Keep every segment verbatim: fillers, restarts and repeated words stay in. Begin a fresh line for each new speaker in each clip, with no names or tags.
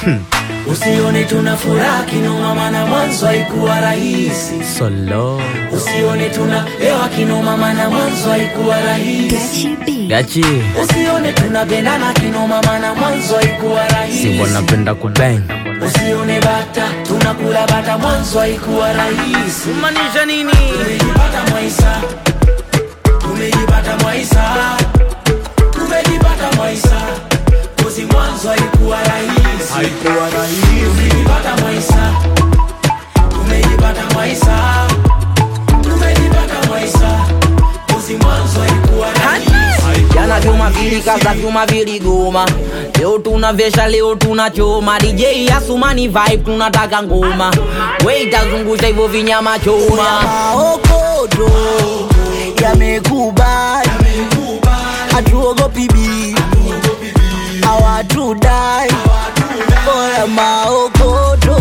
Usione tuna furaha kinoma maana mwanzo haikuwa rahisi.
Solo
Usione tuna lewa kinoma maana mwanzo haikuwa rahisi.
Gachi
Usione tunapendana kinoma maana mwanzo haikuwa rahisi.
Simbo napenda kubang.
Usione bata tunakula bata mwanzo haikuwa rahisi.
Maanisha nini?
Tumejipata maisha. Tumejipata maisha. Tumejipata maisha. Kozi mwanzo haikuwa rahisi.
Haikuwa rahisi.
Tumejipata maisha. Tumejipata maisha. Tumejipata maisha. Kozi mwanzo haikuwa rahisi.
Jana vyuma vili kaza vyuma vili goma. Leo tunavesha leo tunachoma. D J Asumani vibe tunataka ngoma. Wait azungusha hivyo vinyama choma.
Maokodo yamekubali, hatuogopi bibi, hawatudai. Oya maokodo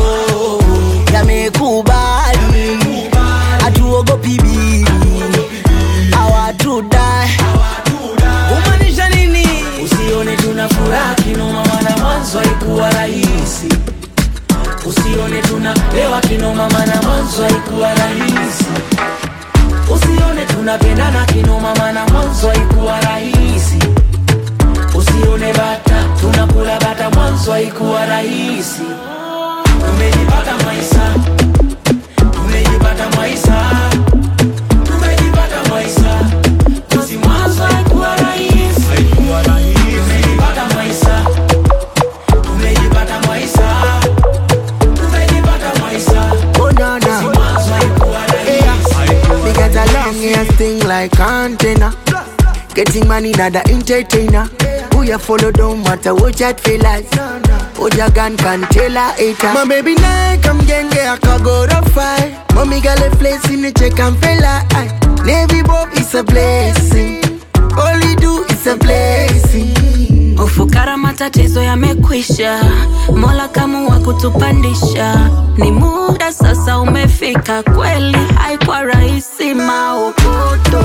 yamekubali, hatuogopi bibi, hawatudai.
Kumaanisha nini?
Usione tuna furaha kinoma maana mwanzo haikuwa rahisi. Usione tuna lewa kinoma maana mwanzo haikuwa rahisi. Usione tunapendana kinoma maana mwanzo haikuwa rahisi. Usione bata tunakula bata mwanzo haikuwa rahisi. Tumejipata maisha. Tumejipata maisha. Tumejipata maisha. Kozi mwanzo haikuwa rahisi.
Haikuwa rahisi.
Tumejipata maisha. Tumejipata maisha. Tumejipata maisha.
Oh no no.
Kozi mwanzo haikuwa rahisi.
We got a long ass thing like antenna. Getting money not the entertainer. Who you follow don't matter what you feel like. What your gun can tell her hater. My baby now come genge I can go to fight. Mommy got a place in the check and feel like Navy Bob is a blessing. All we do is a blessing.
Ufukara matatizo yamekwisha. Mola kamua kutupandisha. Ni muda sasa umefika. Kweli haikuwa rahisi maokoto.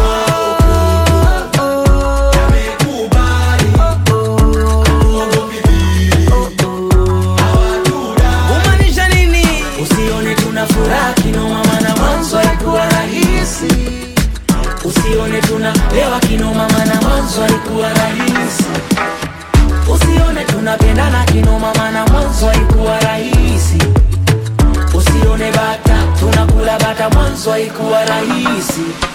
Kumaanisha nini?
Usione tuna furaha kinoma maana mwanzo haikuwa rahisi. Usione tuna lewa kinoma maana mwanzo haikuwa rahisi. Usione tunapendana kinoma maana mwanzo haikuwa rahisi. Usione bata tunakula bata mwanzo haikuwa rahisi.